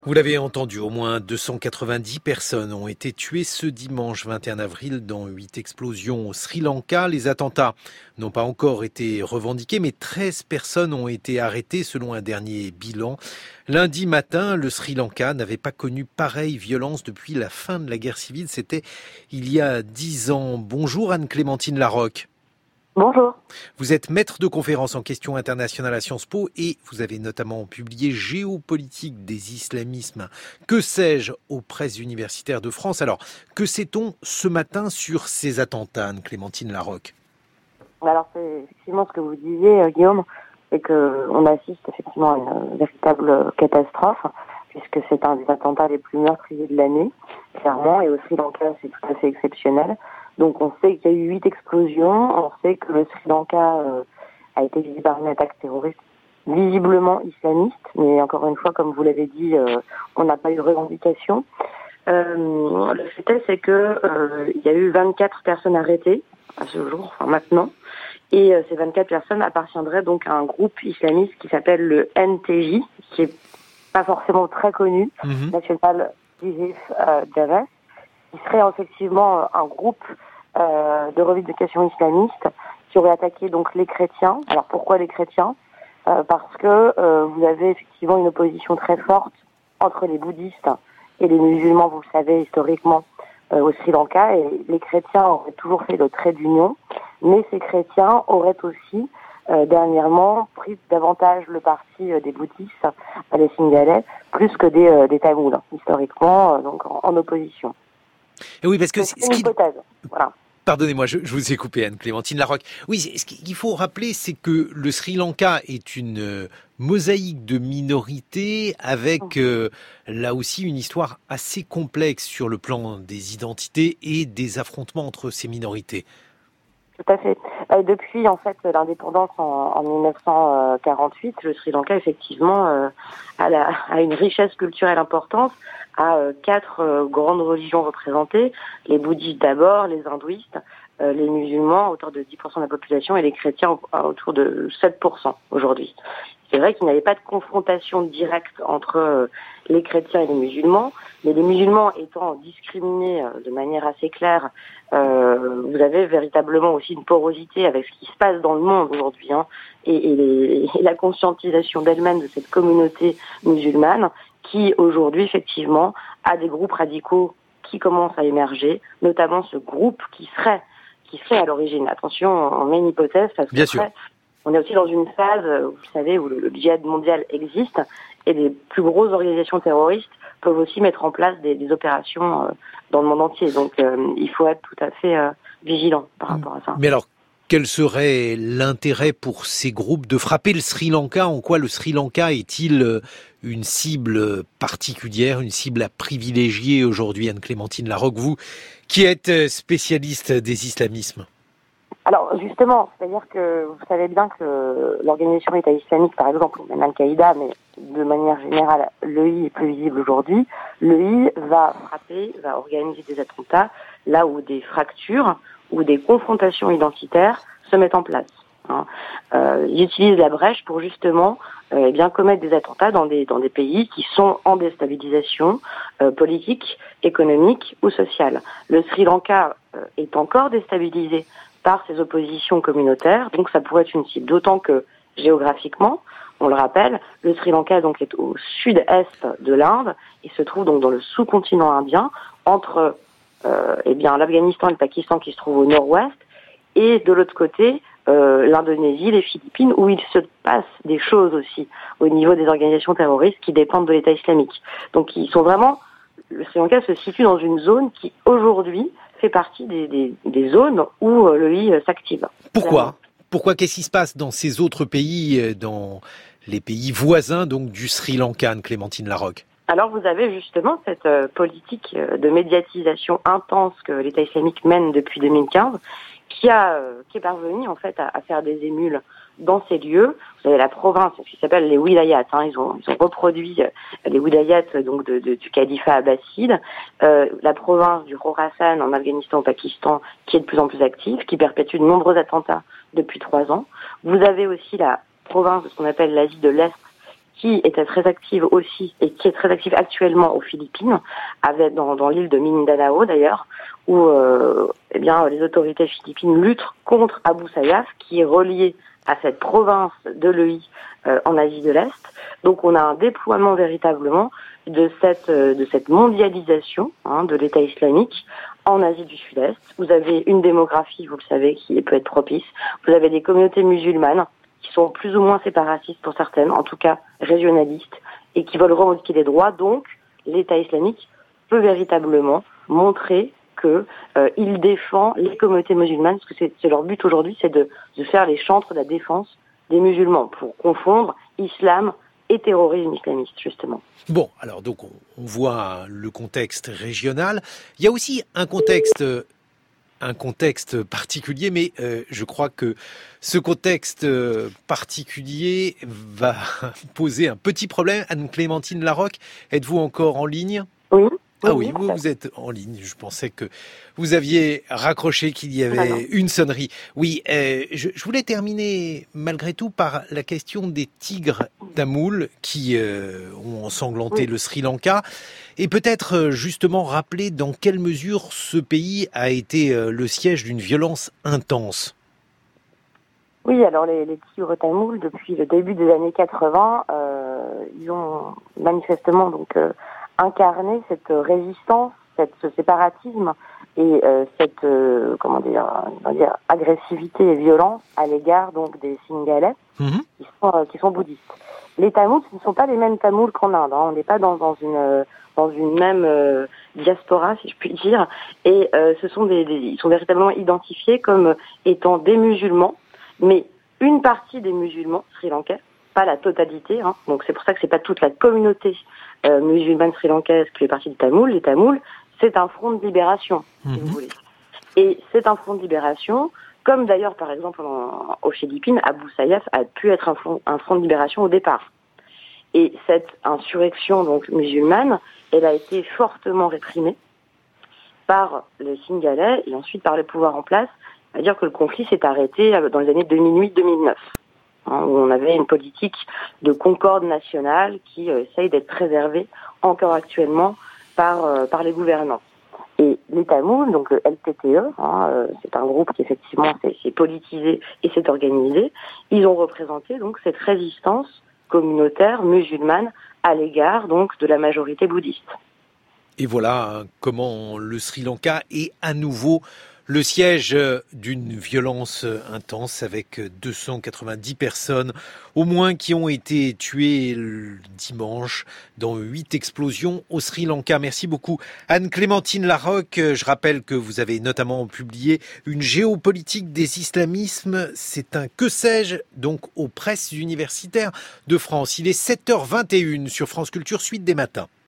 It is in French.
Vous l'avez entendu, au moins 290 personnes ont été tuées ce dimanche 21 avril dans 8 explosions au Sri Lanka. Les attentats n'ont pas encore été revendiqués, mais 13 personnes ont été arrêtées selon un dernier bilan. Lundi matin, le Sri Lanka n'avait pas connu pareille violence depuis la fin de la guerre civile. C'était il y a 10 ans. Bonjour Anne-Clémentine Larocque. Bonjour. Vous êtes maître de conférences en questions internationales à Sciences Po et vous avez notamment publié Géopolitique des islamismes, que sais-je, aux presses universitaires de France. Alors, que sait-on ce matin sur ces attentats, Anne-Clémentine Larocque? Alors c'est effectivement ce que vous disiez, Guillaume, c'est qu'on assiste effectivement à une véritable catastrophe, puisque c'est un des attentats les plus meurtriers de l'année, clairement, et au Sri Lanka c'est tout à fait exceptionnel. Donc on sait qu'il y a eu 8 explosions, on sait que le Sri Lanka a été visé par une attaque terroriste visiblement islamiste, mais encore une fois, comme vous l'avez dit, on n'a pas eu de revendication. Le fait c'est que il y a eu 24 personnes arrêtées à ce jour, enfin maintenant, et ces 24 personnes appartiendraient donc à un groupe islamiste qui s'appelle le NTJ, qui est pas forcément très connu, National Jihad Jamaat, qui serait effectivement un groupe de revendication islamiste qui aurait attaqué donc les chrétiens. Alors pourquoi les chrétiens? Parce que vous avez effectivement une opposition très forte entre les bouddhistes et les musulmans, vous le savez, historiquement, au Sri Lanka, et les chrétiens auraient toujours fait le trait d'union, mais ces chrétiens auraient aussi dernièrement pris davantage le parti des bouddhistes, les Singhalais, plus que des Tamouls, historiquement, donc en opposition. Et oui, parce que c'est une hypothèse, voilà. Pardonnez-moi, je vous ai coupé, Anne-Clémentine Larocque. Oui, ce qu'il faut rappeler, c'est que le Sri Lanka est une mosaïque de minorités avec là aussi une histoire assez complexe sur le plan des identités et des affrontements entre ces minorités. Tout à fait. Depuis en fait l'indépendance en 1948, le Sri Lanka effectivement a une richesse culturelle importante, a 4 grandes religions représentées, les bouddhistes d'abord, les hindouistes, les musulmans à hauteur de 10% de la population et les chrétiens autour de 7% aujourd'hui. C'est vrai qu'il n'y avait pas de confrontation directe entre les chrétiens et les musulmans, mais les musulmans étant discriminés de manière assez claire, vous avez véritablement aussi une porosité avec ce qui se passe dans le monde aujourd'hui, et la conscientisation d'elle-même de cette communauté musulmane qui aujourd'hui effectivement a des groupes radicaux qui commencent à émerger, notamment ce groupe qui serait à l'origine. Attention, on met une hypothèse parce que on est aussi dans une phase, vous savez, où le djihad mondial existe et les plus grosses organisations terroristes peuvent aussi mettre en place des opérations dans le monde entier. Donc il faut être tout à fait vigilant par rapport à ça. Mais alors, quel serait l'intérêt pour ces groupes de frapper le Sri Lanka? En quoi le Sri Lanka est-il une cible particulière, une cible à privilégier aujourd'hui, Anne-Clémentine Larocque, vous qui êtes spécialiste des islamismes? Alors justement, c'est-à-dire que vous savez bien que l'organisation État islamique, par exemple, ou même Al-Qaïda, mais de manière générale, l'EI est plus visible aujourd'hui. L'EI va frapper, va organiser des attentats là où des fractures ou des confrontations identitaires se mettent en place. Ils utilisent la brèche pour justement bien commettre des attentats dans des pays qui sont en déstabilisation politique, économique ou sociale. Le Sri Lanka est encore déstabilisé par ces oppositions communautaires, donc ça pourrait être une cible, d'autant que géographiquement, on le rappelle, le Sri Lanka donc est au sud-est de l'Inde, il se trouve donc dans le sous-continent indien, entre l'Afghanistan et le Pakistan qui se trouvent au nord-ouest, et de l'autre côté, l'Indonésie, les Philippines, où il se passe des choses aussi au niveau des organisations terroristes qui dépendent de l'État islamique. Donc ils sont vraiment, le Sri Lanka se situe dans une zone qui aujourd'hui fait partie des zones où l'EI s'active. Pourquoi qu'est-ce qui se passe dans ces autres pays, dans les pays voisins donc du Sri Lanka, Anne-Clémentine Larocque? Alors vous avez justement cette politique de médiatisation intense que l'État islamique mène depuis 2015, qui est parvenu en fait à faire des émules dans ces lieux. Vous avez la province qui s'appelle les wilayats. Ils ont reproduit les wilayats donc du califat abbasside. La province du Khorasan en Afghanistan, au Pakistan, qui est de plus en plus active, qui perpétue de nombreux attentats depuis 3 ans. Vous avez aussi la province de ce qu'on appelle l'Asie de l'Est, qui était très active aussi et qui est très active actuellement aux Philippines, avec dans l'île de Mindanao d'ailleurs, où les autorités philippines luttent contre Abu Sayyaf, qui est relié à cette province de l'EI en Asie de l'Est. Donc on a un déploiement véritablement de cette mondialisation de l'État islamique en Asie du Sud-Est. Vous avez une démographie, vous le savez, qui peut être propice. Vous avez des communautés musulmanes qui sont plus ou moins séparatistes pour certaines, en tout cas régionalistes, et qui veulent revendiquer des droits. Donc, l'État islamique peut véritablement montrer que il défend les communautés musulmanes, parce que c'est leur but aujourd'hui, c'est de faire les chantres de la défense des musulmans, pour confondre islam et terrorisme islamiste, justement. Bon, alors donc on voit le contexte régional. Il y a aussi un contexte particulier, mais je crois que ce contexte particulier va poser un petit problème. Anne-Clémentine Larocque, êtes-vous encore en ligne ? Oui. Ah oui, vous êtes en ligne. Je pensais que vous aviez raccroché, qu'il y avait une sonnerie. Oui, je voulais terminer malgré tout par la question des tigres Tamoul qui ont ensanglanté le Sri Lanka et peut-être justement rappeler dans quelle mesure ce pays a été le siège d'une violence intense. Oui, alors les tigres Tamouls, depuis le début des années 80, ils ont manifestement incarné cette résistance, ce séparatisme et cette agressivité et violence à l'égard donc des Singalais qui sont bouddhistes. Les Tamouls, ce ne sont pas les mêmes Tamouls qu'en Inde. On n'est pas dans une même diaspora, si je puis dire, et ils sont véritablement identifiés comme étant des musulmans, mais une partie des musulmans sri-lankais, pas la totalité. Donc c'est pour ça que c'est pas toute la communauté musulmane sri-lankaise qui fait partie des Tamouls. Les Tamouls, c'est un front de libération, si vous voulez. Et c'est un front de libération, comme d'ailleurs par exemple aux Philippines, Abu Sayyaf a pu être un front de libération au départ. Et cette insurrection donc musulmane, elle a été fortement réprimée par les Singalais et ensuite par les pouvoirs en place. C'est-à-dire que le conflit s'est arrêté dans les années 2008-2009, où on avait une politique de concorde nationale qui essaye d'être préservée encore actuellement par les gouvernants. Et les Tamouls, donc le LTTE, c'est un groupe qui effectivement s'est politisé et s'est organisé, ils ont représenté donc cette résistance communautaire musulmane à l'égard donc de la majorité bouddhiste. Et voilà comment le Sri Lanka est à nouveau le siège d'une violence intense avec 290 personnes au moins qui ont été tuées le dimanche dans 8 explosions au Sri Lanka. Merci beaucoup Anne-Clémentine Larocque. Je rappelle que vous avez notamment publié une géopolitique des islamismes. C'est un que sais-je donc aux presses universitaires de France. Il est 7h21 sur France Culture, suite des matins.